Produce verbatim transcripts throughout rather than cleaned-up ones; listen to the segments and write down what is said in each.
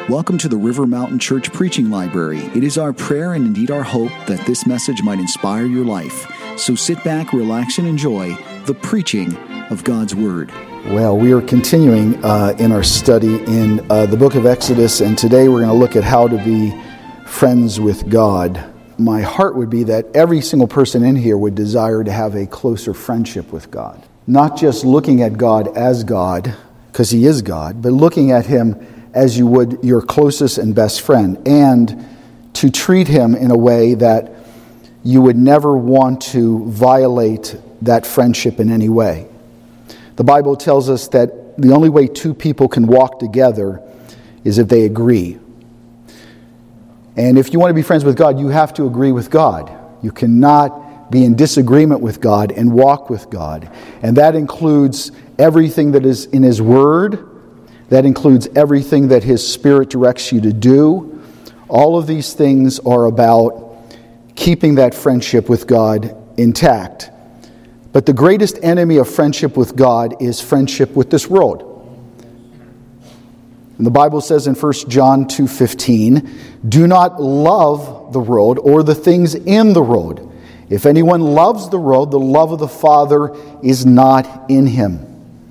Welcome to the River Mountain Church Preaching Library. It is our prayer and indeed our hope that this message might inspire your life. So sit back, relax, and enjoy the preaching of God's Word. Well, we are continuing uh, in our study in uh, the book of Exodus, and today we're going to look at how to be friends with God. My heart would be that every single person in here would desire to have a closer friendship with God. Not just looking at God as God, because He is God, but looking at Him as you would your closest and best friend, and to treat Him in a way that you would never want to violate that friendship in any way. The Bible tells us that the only way two people can walk together is if they agree. And if you want to be friends with God, you have to agree with God. You cannot be in disagreement with God and walk with God. And that includes everything that is in His Word. That includes everything that His Spirit directs you to do. All of these things are about keeping that friendship with God intact. But the greatest enemy of friendship with God is friendship with this world. And the Bible says in First John two fifteen, "Do not love the world or the things in the world. If anyone loves the world, the love of the Father is not in him."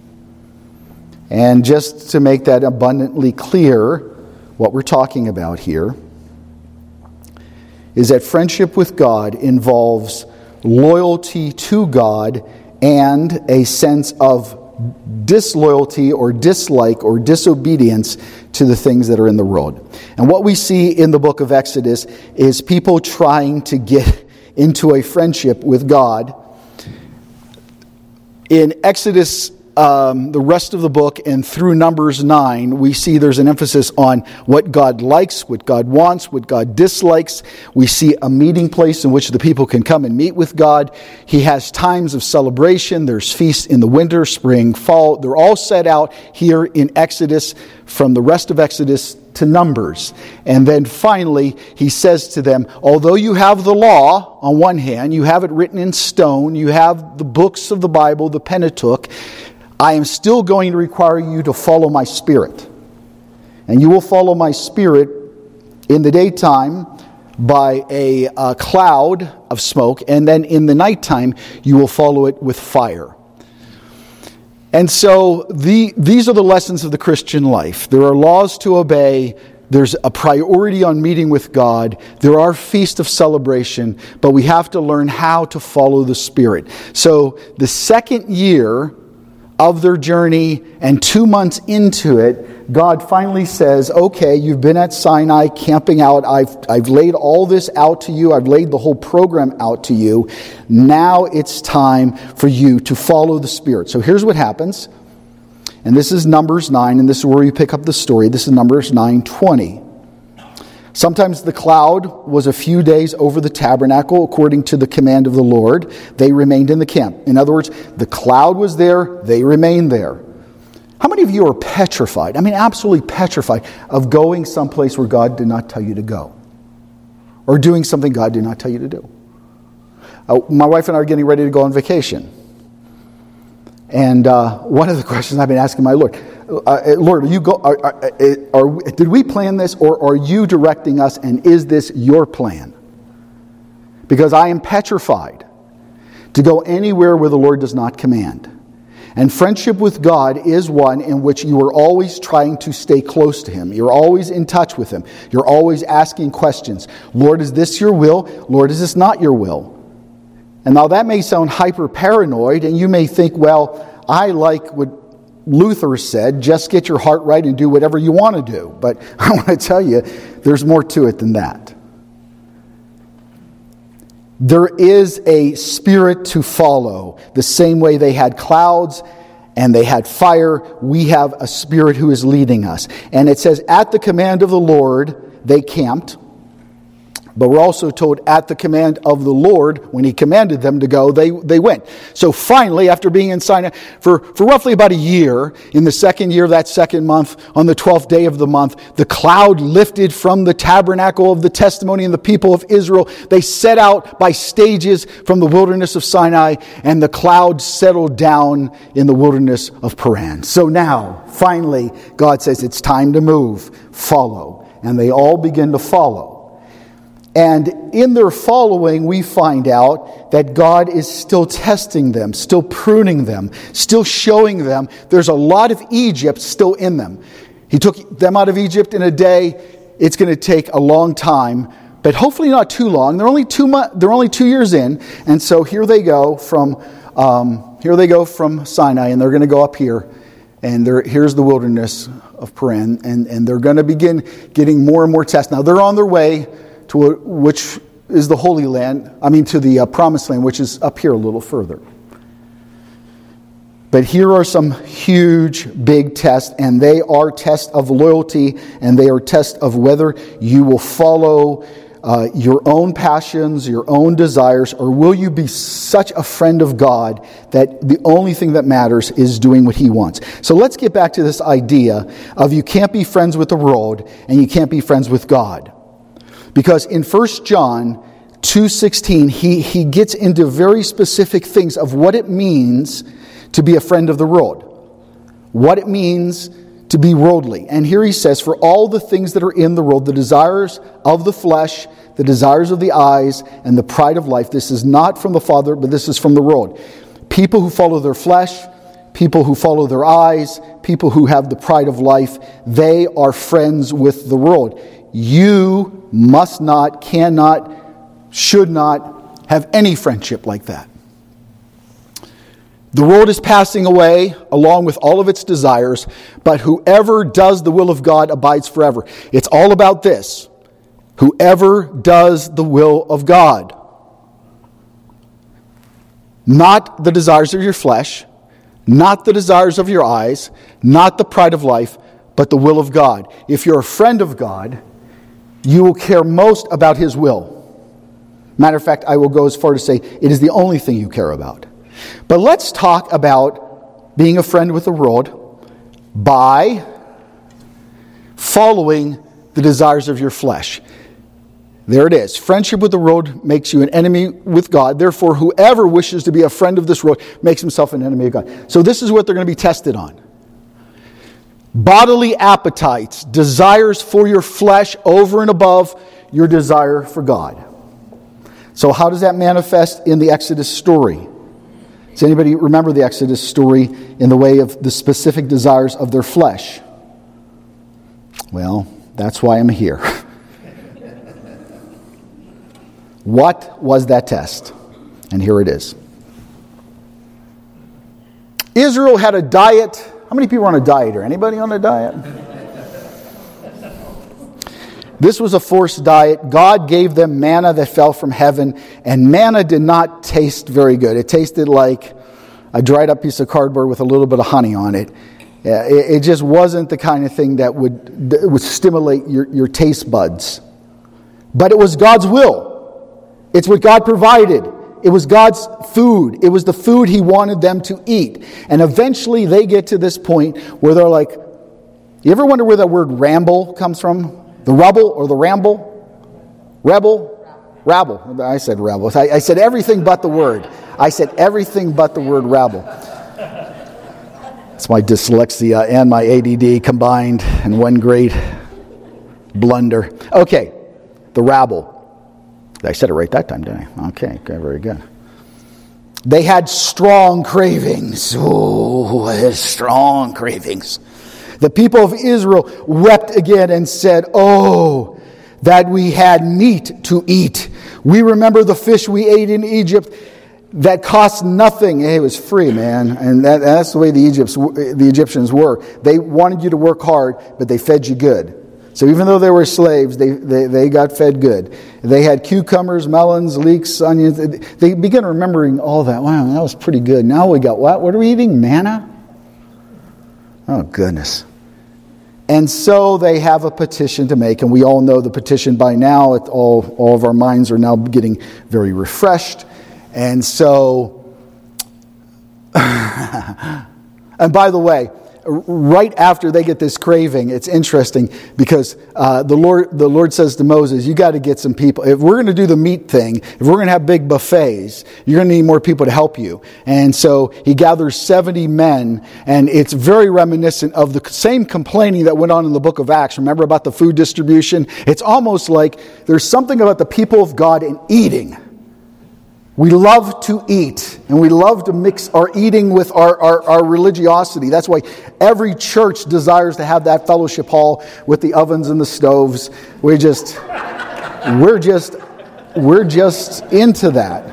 And just to make that abundantly clear, what we're talking about here is that friendship with God involves loyalty to God and a sense of disloyalty or dislike or disobedience to the things that are in the world. And what we see in the book of Exodus is people trying to get into a friendship with God. In Exodus Um, the rest of the book and through Numbers nine, we see there's an emphasis on what God likes, what God wants, what God dislikes. We see a meeting place in which the people can come and meet with God. He has times of celebration. There's feasts in the winter, spring, fall. They're all set out here in Exodus, from the rest of Exodus to Numbers. And then finally, He says to them, although you have the law on one hand, you have it written in stone, you have the books of the Bible, the Pentateuch, I am still going to require you to follow my Spirit. And you will follow my Spirit in the daytime by a, a cloud of smoke, and then in the nighttime you will follow it with fire. And so the, these are the lessons of the Christian life. There are laws to obey. There's a priority on meeting with God. There are feasts of celebration, but we have to learn how to follow the Spirit. So the second year of their journey, and two months into it, God finally says, okay, you've been at Sinai camping out. I've, I've laid all this out to you. I've laid the whole program out to you. Now it's time for you to follow the Spirit. So here's what happens. And this is Numbers nine, and this is where we pick up the story. This is Numbers nine twenty. Sometimes the cloud was a few days over the tabernacle according to the command of the Lord. They remained in the camp. In other words, the cloud was there, they remained there. How many of you are petrified, I mean absolutely petrified, of going someplace where God did not tell you to go? Or doing something God did not tell you to do? Uh, my wife and I are getting ready to go on vacation. And uh, one of the questions I've been asking my Lord, Uh, Lord, are you go? Are, are, are, did we plan this, or are you directing us, and is this your plan? Because I am petrified to go anywhere where the Lord does not command. And friendship with God is one in which you are always trying to stay close to Him. You're always in touch with Him. You're always asking questions. Lord, is this your will? Lord, is this not your will? And now that may sound hyper paranoid, and you may think, well, I like what Luther said, just get your heart right and do whatever you want to do. But I want to tell you, there's more to it than that. There is a Spirit to follow. The same way they had clouds and they had fire, we have a Spirit who is leading us. And it says, at the command of the Lord, they camped. But we're also told at the command of the Lord, when he commanded them to go, they, they went. So finally, after being in Sinai for, for roughly about a year, in the second year of that second month, on the twelfth day of the month, the cloud lifted from the tabernacle of the testimony and the people of Israel. They set out by stages from the wilderness of Sinai, and the cloud settled down in the wilderness of Paran. So now, finally, God says it's time to move, follow. And they all begin to follow. And in their following, we find out that God is still testing them, still pruning them, still showing them there's a lot of Egypt still in them. He took them out of Egypt in a day. It's going to take a long time, but hopefully not too long. They're only two mo- They're only two years in, and so here they go from um, here they go from Sinai, and they're going to go up here, and here's the wilderness of Paran, and and they're going to begin getting more and more tests. Now they're on their way to a, which is the Holy Land, I mean to the uh, Promised Land, which is up here a little further. But here are some huge, big tests, and they are tests of loyalty, and they are tests of whether you will follow uh, your own passions, your own desires, or will you be such a friend of God that the only thing that matters is doing what He wants. So let's get back to this idea of you can't be friends with the world, and you can't be friends with God. Because in First John two sixteen, he, he gets into very specific things of what it means to be a friend of the world. What it means to be worldly. And here he says, for all the things that are in the world, the desires of the flesh, the desires of the eyes, and the pride of life, this is not from the Father, but this is from the world. People who follow their flesh, people who follow their eyes, people who have the pride of life, they are friends with the world. You must not, cannot, should not have any friendship like that. The world is passing away along with all of its desires, but whoever does the will of God abides forever. It's all about this. Whoever does the will of God. Not the desires of your flesh, not the desires of your eyes, not the pride of life, but the will of God. If you're a friend of God, you will care most about His will. Matter of fact, I will go as far to say it is the only thing you care about. But let's talk about being a friend with the world by following the desires of your flesh. There it is. Friendship with the world makes you an enemy with God. Therefore, whoever wishes to be a friend of this world makes himself an enemy of God. So this is what they're going to be tested on. Bodily appetites, desires for your flesh over and above your desire for God. So how does that manifest in the Exodus story? Does anybody remember the Exodus story in the way of the specific desires of their flesh? Well, that's why I'm here. What was that test? And here it is. Israel had a diet. How many people are on a diet? Or anybody on a diet? This was a forced diet. God gave them manna that fell from heaven, and manna did not taste very good. It tasted like a dried up piece of cardboard with a little bit of honey on it. It just wasn't the kind of thing that would, that would stimulate your, your taste buds. But it was God's will. It's what God provided. It was God's food. It was the food He wanted them to eat. And eventually they get to this point where they're like, you ever wonder where that word ramble comes from? The rubble or the ramble? Rebel? Rabble. I said rebel. I, I said everything but the word. I said everything but the word rabble. It's my dyslexia and my A D D combined in one great blunder. Okay, the rabble. I said it right that time, didn't I? Okay, okay, very good. They had strong cravings. Oh, strong cravings. The people of Israel wept again and said, oh, that we had meat to eat. We remember the fish we ate in Egypt that cost nothing. It was free, man. And that, that's the way the, Egypts, the Egyptians were. They wanted you to work hard, but they fed you good. So even though they were slaves, they, they, they got fed good. They had cucumbers, melons, leeks, onions. They began remembering all that. Wow, that was pretty good. Now we got what? What are we eating? Manna? Oh, goodness. And so they have a petition to make, and we all know the petition by now. It, all, all of our minds are now getting very refreshed. And so, and by the way, right after they get this craving, it's interesting because uh, the Lord the Lord says to Moses, you got to get some people. If we're going to do the meat thing, if we're going to have big buffets, you're going to need more people to help you. And so he gathers seventy men, and it's very reminiscent of the same complaining that went on in the book of Acts. Remember about the food distribution? It's almost like there's something about the people of God in eating. We love to eat, and we love to mix our eating with our, our, our religiosity. That's why every church desires to have that fellowship hall with the ovens and the stoves. We just, we're just, we're just into that.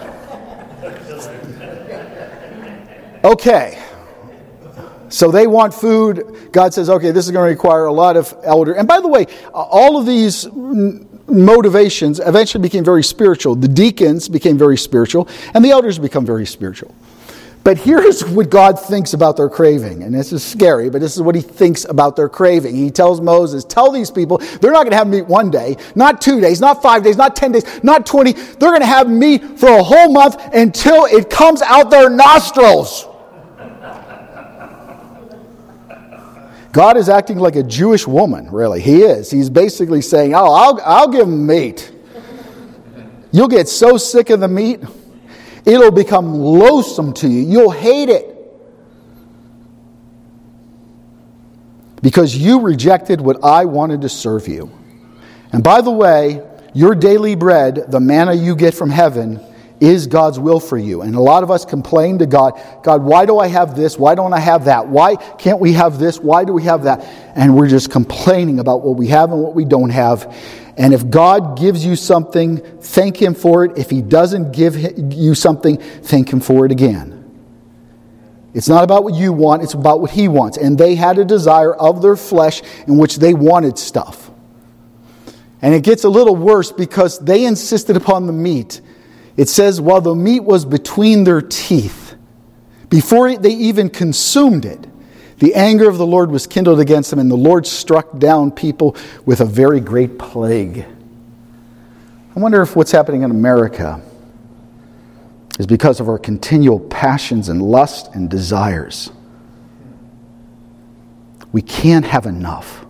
Okay. So they want food. God says, okay, this is going to require a lot of elder. And by the way, all of these motivations eventually became very spiritual. The deacons became very spiritual, and the elders become very spiritual. But here's what God thinks about their craving. And this is scary, but this is what he thinks about their craving. He tells Moses, tell these people, they're not going to have meat one day, not two days, not five days, not ten days, not twenty. They're going to have meat for a whole month until it comes out their nostrils. God is acting like a Jewish woman, really. He is. He's basically saying, oh, I'll, I'll give them meat. You'll get so sick of the meat, it'll become loathsome to you. You'll hate it. Because you rejected what I wanted to serve you. And by the way, your daily bread, the manna you get from heaven, is God's will for you. And a lot of us complain to God, God, why do I have this? Why don't I have that? Why can't we have this? Why do we have that? And we're just complaining about what we have and what we don't have. And if God gives you something, thank Him for it. If He doesn't give you something, thank Him for it again. It's not about what you want, it's about what He wants. And they had a desire of their flesh in which they wanted stuff. And it gets a little worse because they insisted upon the meat. It says, while the meat was between their teeth, before they even consumed it, the anger of the Lord was kindled against them, and the Lord struck down people with a very great plague. I wonder if what's happening in America is because of our continual passions and lust and desires. We can't have enough.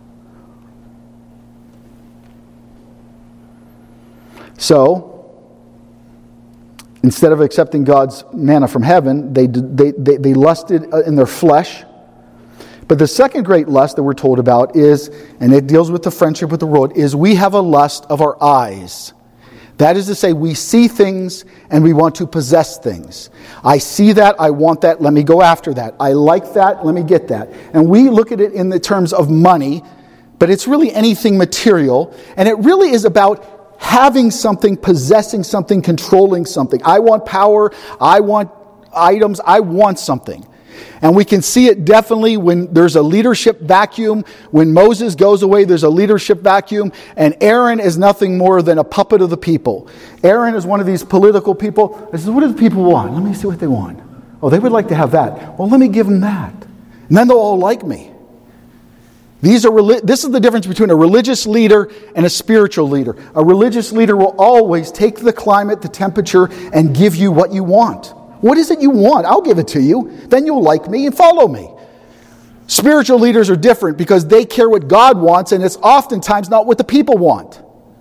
So, instead of accepting God's manna from heaven, they, they, they, they lusted in their flesh. But the second great lust that we're told about is, and it deals with the friendship with the world, is we have a lust of our eyes. That is to say, we see things and we want to possess things. I see that, I want that, let me go after that. I like that, let me get that. And we look at it in the terms of money, but it's really anything material. And it really is about having something, possessing something, controlling something. I want power. I want items. I want something. And we can see it definitely when there's a leadership vacuum. When Moses goes away, there's a leadership vacuum. And Aaron is nothing more than a puppet of the people. Aaron is one of these political people. This is, what do the people want? Let me see what they want. Oh, they would like to have that. Well, let me give them that. And then they'll all like me. These are this is the difference between a religious leader and a spiritual leader. A religious leader will always take the climate, the temperature, and give you what you want. What is it you want? I'll give it to you. Then you'll like me and follow me. Spiritual leaders are different because they care what God wants, and it's oftentimes not what the people want.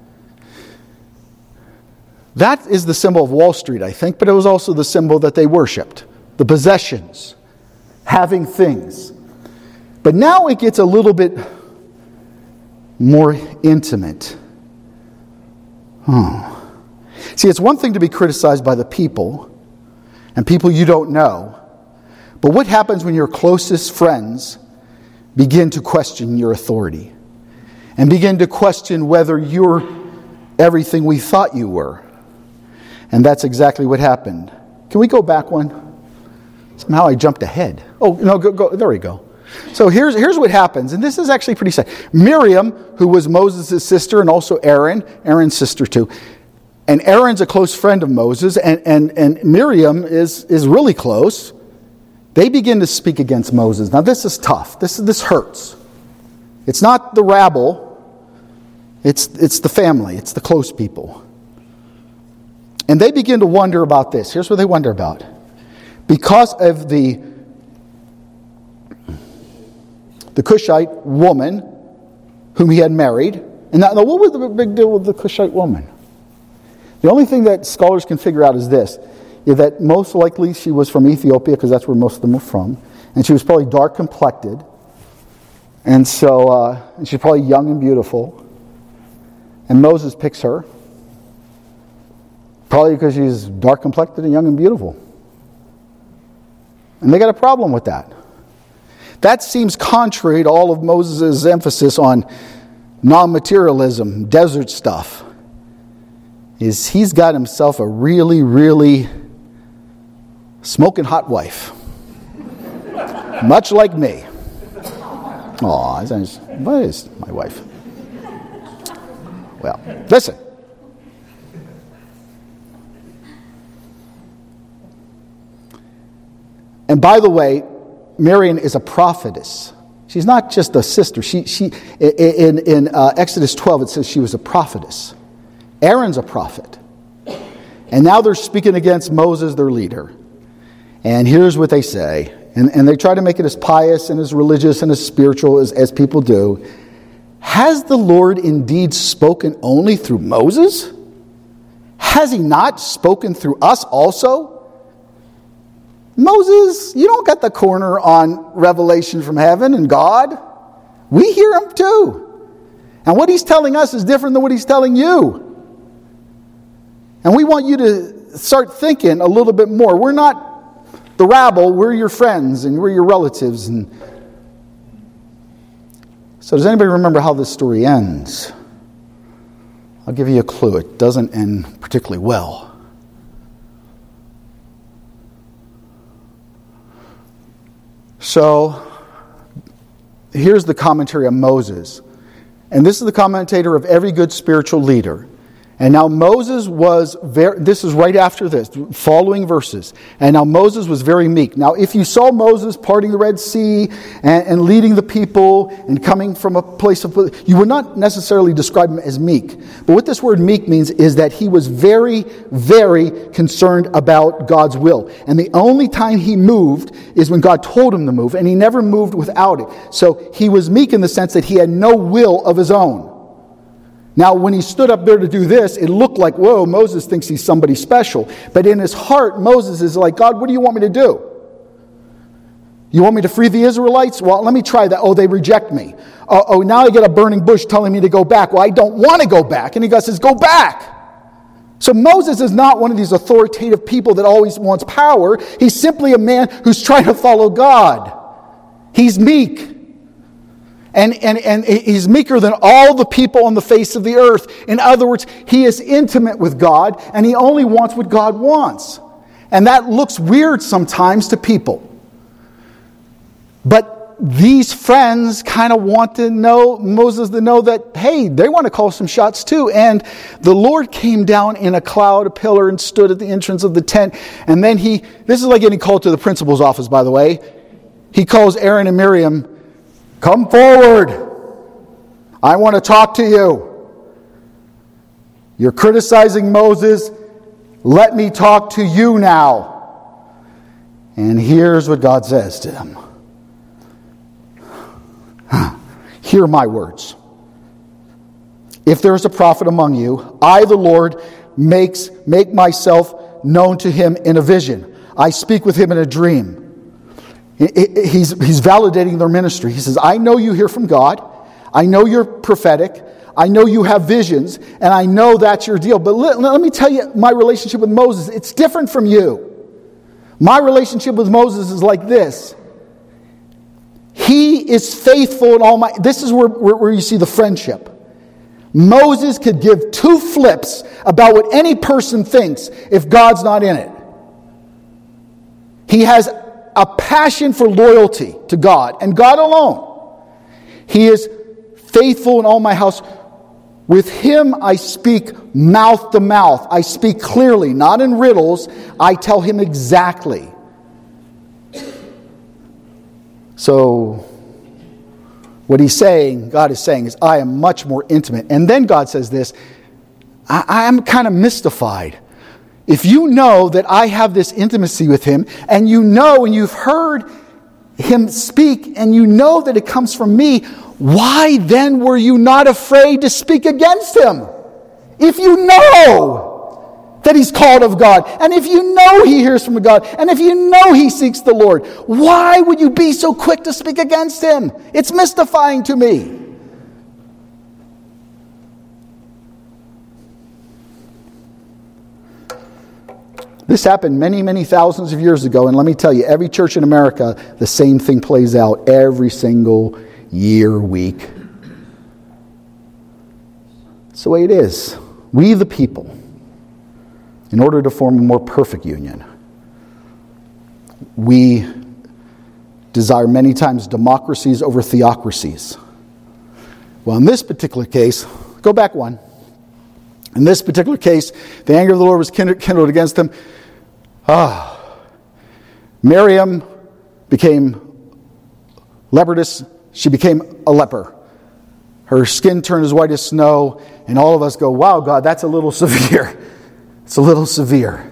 That is the symbol of Wall Street, I think, but it was also the symbol that they worshipped. The possessions, having things. But now it gets a little bit more intimate. Oh. See, it's one thing to be criticized by the people and people you don't know. But what happens when your closest friends begin to question your authority and begin to question whether you're everything we thought you were? And that's exactly what happened. Can we go back one? Somehow I jumped ahead. Oh, no, go, go. There we go. So here's, here's what happens, and this is actually pretty sad. Miriam, who was Moses' sister, and also Aaron, Aaron's sister too. And Aaron's a close friend of Moses, and, and, and Miriam is, is really close. They begin to speak against Moses. Now this is tough. This, this hurts. It's not the rabble. It's, it's the family. It's the close people. And they begin to wonder about this. Here's what they wonder about. Because of the, the Cushite woman whom he had married. And now, now what was the big deal with the Cushite woman? The only thing that scholars can figure out is this. Is that most likely she was from Ethiopia, because that's where most of them were from. And she was probably dark complected. And so, uh, and she's probably young and beautiful. And Moses picks her. Probably because she's dark complected and young and beautiful. And they got a problem with that. That seems contrary to all of Moses' emphasis on non-materialism, desert stuff. Is he's got himself a really, really smoking hot wife. Much like me. Aw, what is my wife? Well, listen. And by the way, Miriam is a prophetess. She's not just a sister. She, she, in in uh, Exodus twelve, it says she was a prophetess. Aaron's a prophet. And now they're speaking against Moses, their leader. And here's what they say. And, and they try to make it as pious and as religious and as spiritual as, as people do. Has the Lord indeed spoken only through Moses? Has he not spoken through us also? Moses, you don't got the corner on revelation from heaven and God. We hear him too. And what he's telling us is different than what he's telling you. And we want you to start thinking a little bit more. We're not the rabble, we're your friends and we're your relatives. And so does anybody remember how this story ends? I'll give you a clue. It doesn't end particularly well. So, here's the commentary on Moses. And this is the commentator of every good spiritual leader. And now Moses was very, this is right after this, following verses. And now Moses was very meek. Now if you saw Moses parting the Red Sea and, and leading the people and coming from a place of, you would not necessarily describe him as meek. But what this word meek means is that he was very, very concerned about God's will. And the only time he moved is when God told him to move. And he never moved without it. So he was meek in the sense that he had no will of his own. Now, when he stood up there to do this, it looked like, whoa, Moses thinks he's somebody special. But in his heart, Moses is like, God, what do you want me to do? You want me to free the Israelites? Well, let me try that. Oh, they reject me. Oh, oh now I get a burning bush telling me to go back. Well, I don't want to go back. And God says, go back. So Moses is not one of these authoritative people that always wants power. He's simply a man who's trying to follow God. He's meek. And, and, and he's meeker than all the people on the face of the earth. In other words, he is intimate with God, and he only wants what God wants. And that looks weird sometimes to people. But these friends kind of want to know, Moses to know that, hey, they want to call some shots too. And the Lord came down in a cloud, a pillar, and stood at the entrance of the tent. And then he, this is like getting called to the principal's office, by the way. He calls Aaron and Miriam, come forward. I want to talk to you. You're criticizing Moses. Let me talk to you now. And here's what God says to them. Hear my words. If there is a prophet among you, I, the Lord, makes make myself known to him in a vision. I speak with him in a dream. He's, he's validating their ministry. He says, I know you hear from God. I know you're prophetic. I know you have visions. And I know that's your deal. But let, let me tell you my relationship with Moses. It's different from you. My relationship with Moses is like this. He is faithful in all my... This is where, where, where you see the friendship. Moses could give two flips about what any person thinks if God's not in it. He has a passion for loyalty to God and God alone. He is faithful in all my house. With him I speak mouth to mouth. I speak clearly, not in riddles. I tell him exactly. So, What he's saying, God is saying, is I am much more intimate. And then God says this, I am kind of mystified. If you know that I have this intimacy with him, and you know and you've heard him speak, and you know that it comes from me, why then were you not afraid to speak against him? If you know that he's called of God, and if you know he hears from God, and if you know he seeks the Lord, why would you be so quick to speak against him? It's mystifying to me. This happened many, many thousands of years ago, and let me tell you, every church in America, the same thing plays out every single year, week. It's the way it is. We, the people, in order to form a more perfect union, we desire many times democracies over theocracies. Well, in this particular case, go back one. In this particular case, the anger of the Lord was kindled against them. Ah, Miriam became leprous. She became a leper. Her skin turned as white as snow, and all of us go, wow, God, that's a little severe. It's a little severe.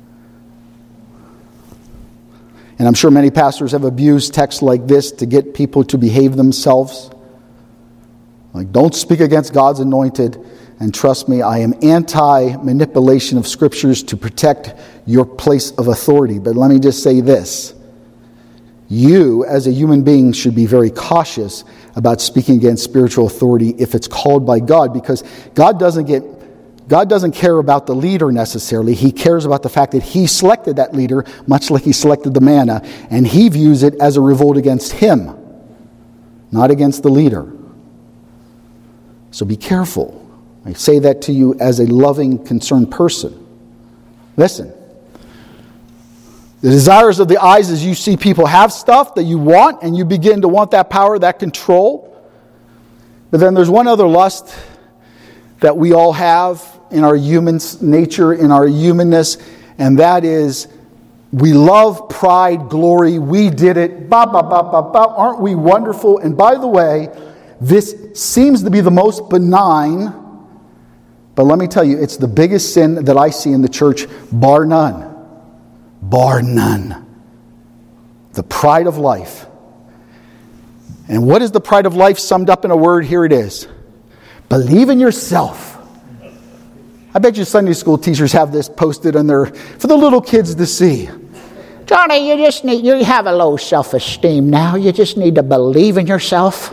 And I'm sure many pastors have abused texts like this to get people to behave themselves. Like, don't speak against God's anointed. And trust me, I am anti-manipulation of scriptures to protect your place of authority. But let me just say this. You, as a human being, should be very cautious about speaking against spiritual authority if it's called by God, because God doesn't get God doesn't care about the leader necessarily. He cares about the fact that he selected that leader, much like he selected the manna, and he views it as a revolt against him, not against the leader. So be careful. I say that to you as a loving, concerned person. Listen. The desires of the eyes is you see people have stuff that you want, and you begin to want that power, that control. But then there's one other lust that we all have in our human nature, in our humanness, and that is we love pride, glory, we did it, ba ba ba ba ba, aren't we wonderful? And by the way, this seems to be the most benign, but let me tell you, it's the biggest sin that I see in the church, bar none. Bar none. The pride of life. And what is the pride of life summed up in a word? Here it is. Believe in yourself. I bet you Sunday school teachers have this posted on their, for the little kids to see. Johnny, you just need, you have a low self-esteem now. You just need to believe in yourself.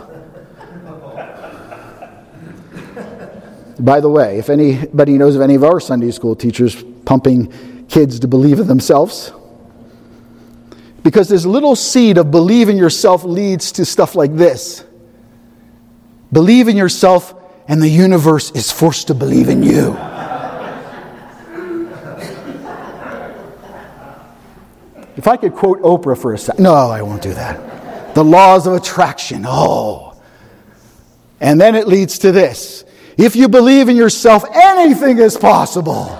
By the way, if anybody knows of any of our Sunday school teachers pumping kids to believe in themselves, because this little seed of believe in yourself leads to stuff like this. Believe in yourself and the universe is forced to believe in you. If I could quote Oprah for a second. No, I won't do that. The laws of attraction. Oh. And then it leads to this. If you believe in yourself, anything is possible.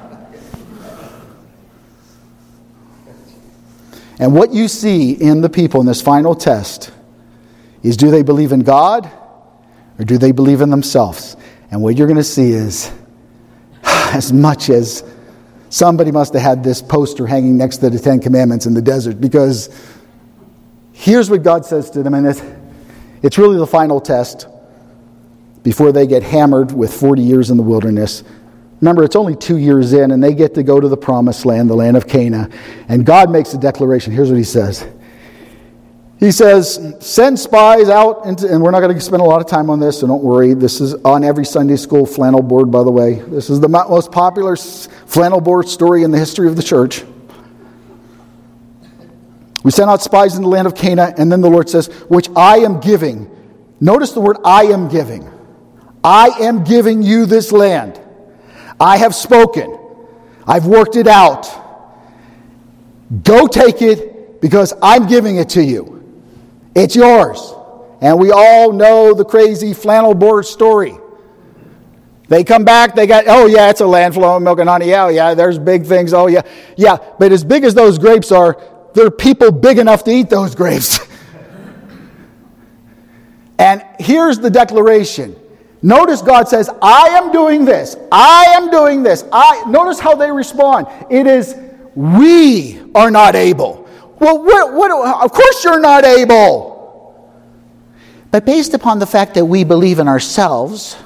And what you see in the people in this final test is, do they believe in God or do they believe in themselves? And what you're going to see is, as much as somebody must have had this poster hanging next to the Ten Commandments in the desert, because here's what God says to them, and it's, it's really the final test before they get hammered with forty years in the wilderness. Remember, it's only two years in, and they get to go to the promised land, the land of Canaan. And God makes a declaration. Here's what he says. He says, send spies out, into, and we're not going to spend a lot of time on this, so don't worry. This is on every Sunday school flannel board, by the way. This is the most popular flannel board story in the history of the church. We sent out spies in the land of Canaan, and then the Lord says, which I am giving. Notice the word I am giving. I am giving you this land. I have spoken. I've worked it out. Go take it because I'm giving it to you. It's yours. And we all know the crazy flannel board story. They come back, they got, oh yeah, it's a land flowing milk and honey. Yeah, yeah, there's big things. Oh yeah. Yeah, but as big as those grapes are, there are people big enough to eat those grapes. And here's the declaration. Notice God says, I am doing this. I am doing this. I Notice how they respond. It is, we are not able. Well, what, what, of course you're not able. But based upon the fact that we believe in ourselves,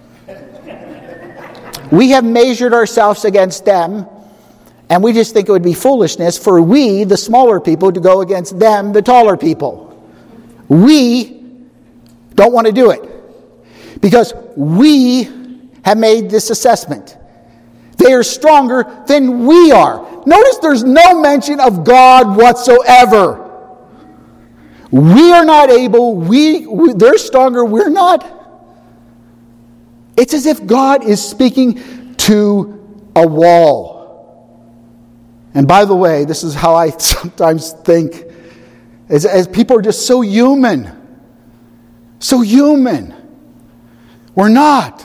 we have measured ourselves against them, and we just think it would be foolishness for we, the smaller people, to go against them, the taller people. We don't want to do it. Because we have made this assessment. They are stronger than we are. Notice there's no mention of God whatsoever. We are not able. We, we they're stronger. We're not. It's as if God is speaking to a wall. And by the way, this is how I sometimes think. As, as people are just so human. So human. We're not.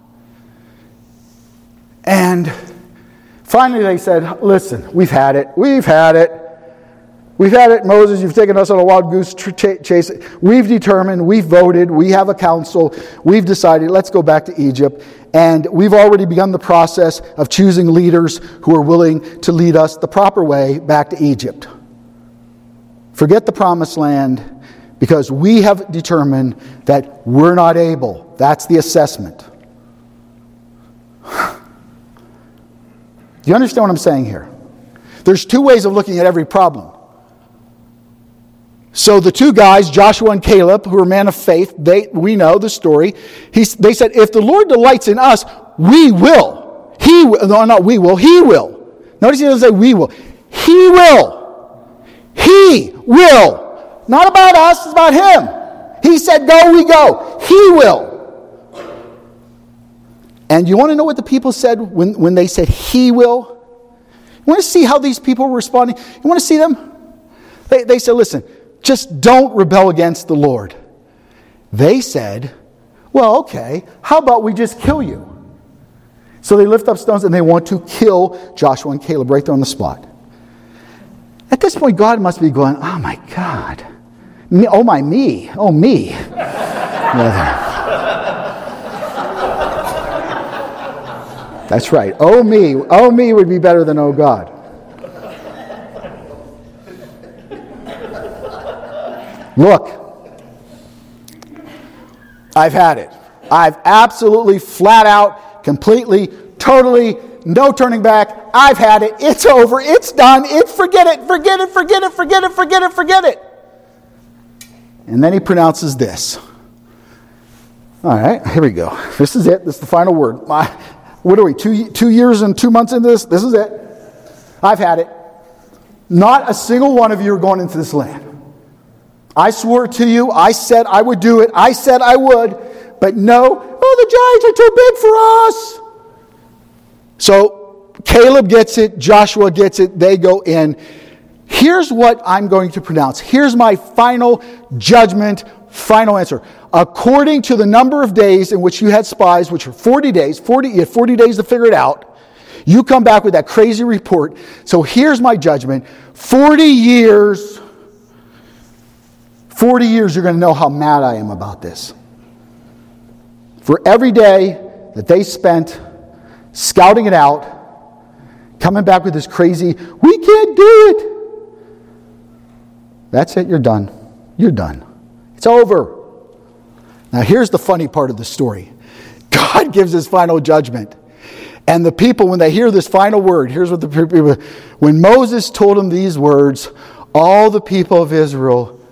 And finally they said, listen, we've had it. We've had it. We've had it, Moses. You've taken us on a wild goose chase. We've determined. We've voted. We have a council. We've decided. Let's go back to Egypt. And we've already begun the process of choosing leaders who are willing to lead us the proper way back to Egypt. Forget the promised land, because we have determined that we're not able. That's the assessment. Do you understand what I'm saying here? There's two ways of looking at every problem. So the two guys, Joshua and Caleb, who are men of faith, they we know the story. He, they said, if the Lord delights in us, we will. He will. No, not we will. He will. Notice he doesn't say we will. He will. He will. Not about us, it's about him. He said, go, we go. He will. And you want to know what the people said when, when they said, he will? You want to see how these people were responding? You want to see them? They, they said, listen, just don't rebel against the Lord. They said, well, okay, how about we just kill you? So they lift up stones and they want to kill Joshua and Caleb right there on the spot. At this point, God must be going, oh my God. Me, oh my me. Oh me. That's right. Oh me. Oh me would be better than oh God. Look, I've had it. I've absolutely flat out, completely, totally, no turning back. I've had it. It's over. It's done. It's forget it. Forget it. Forget it. Forget it. Forget it. Forget it. And then he pronounces this. All right, here we go. This is it. This is the final word. My, what are we, two, two years and two months into this? This is it. I've had it. Not a single one of you are going into this land. I swore to you. I said I would do it. I said I would. But no. Oh, the giants are too big for us. So Caleb gets it. Joshua gets it. They go in. Here's what I'm going to pronounce. Here's my final judgment, final answer. According to the number of days in which you had spies, which were forty days, forty, you had forty days to figure it out, you come back with that crazy report. So here's my judgment. forty years, forty years you're going to know how mad I am about this. For every day that they spent scouting it out, coming back with this crazy, we can't do it. That's it, you're done. You're done. It's over. Now here's the funny part of the story. God gives his final judgment. And the people, when they hear this final word, here's what the people, when Moses told them these words, all the people of Israel,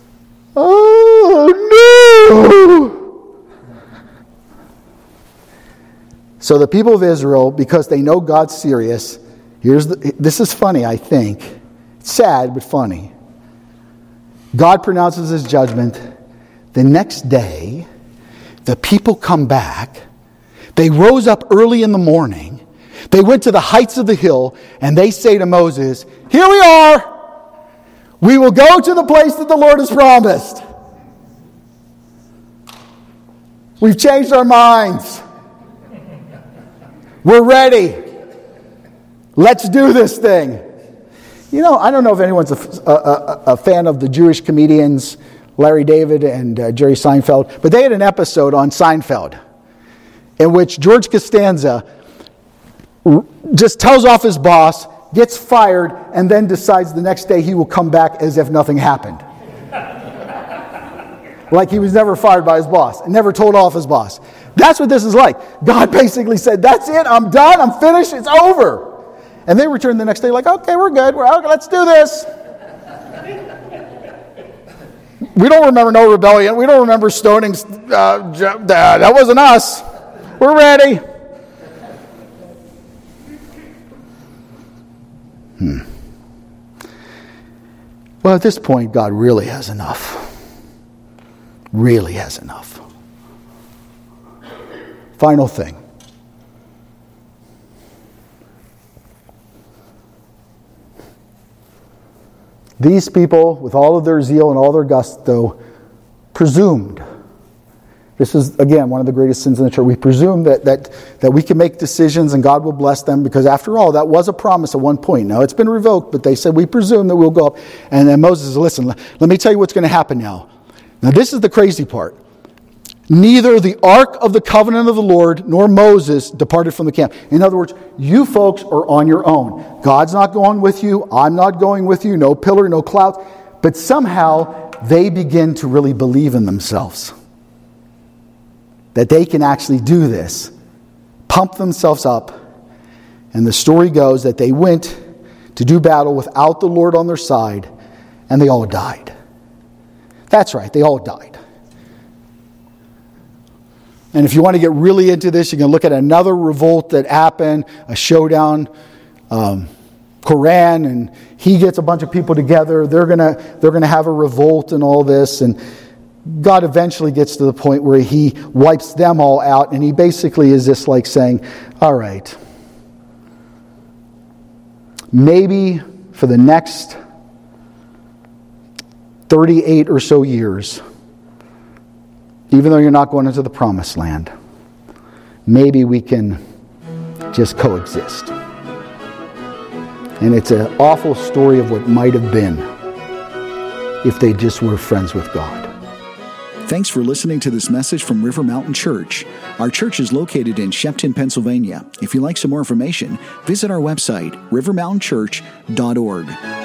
oh no! So the people of Israel, because they know God's serious, here's the, this is funny, I think. It's sad, but funny. God pronounces his judgment. The next day, the people come back. They rose up early in the morning. They went to the heights of the hill, and they say to Moses, here we are. We will go to the place that the Lord has promised. We've changed our minds. We're ready. Let's do this thing. You know, I don't know if anyone's a, a, a fan of the Jewish comedians Larry David and uh, Jerry Seinfeld, but they had an episode on Seinfeld in which George Costanza r- just tells off his boss, gets fired, and then decides the next day he will come back as if nothing happened. Like he was never fired by his boss and never told off his boss. That's what this is like. God basically said, that's it, I'm done, I'm finished, it's over. And they returned the next day like, okay, we're good, we're okay, let's do this. We don't remember no rebellion. We don't remember stoning. Uh, that wasn't us. We're ready. Hmm. Well, at this point, God really has enough. Really has enough. Final thing. These people, with all of their zeal and all their gusto, presumed. This is, again, one of the greatest sins in the church. We presume that, that, that we can make decisions and God will bless them because, after all, that was a promise at one point. Now, it's been revoked, but they said, we presume that we'll go up. And then Moses said, listen, let me tell you what's going to happen now. Now, this is the crazy part. Neither the ark of the covenant of the Lord nor Moses departed from the camp. In other words, you folks are on your own. God's not going with you. I'm not going with you. No pillar, no clouds. But somehow they begin to really believe in themselves. That they can actually do this. Pump themselves up. And the story goes that they went to do battle without the Lord on their side. And they all died. That's right, they all died. And if you want to get really into this, you can look at another revolt that happened, a showdown, um, Koran, and he gets a bunch of people together. They're gonna they're gonna have a revolt and all this, and God eventually gets to the point where He wipes them all out, and He basically is just like saying, "All right, maybe for the next thirty-eight or so years." Even though you're not going into the promised land, maybe we can just coexist. And it's an awful story of what might have been if they just were friends with God. Thanks for listening to this message from River Mountain Church. Our church is located in Shepton, Pennsylvania. If you'd like some more information, visit our website, river mountain church dot org.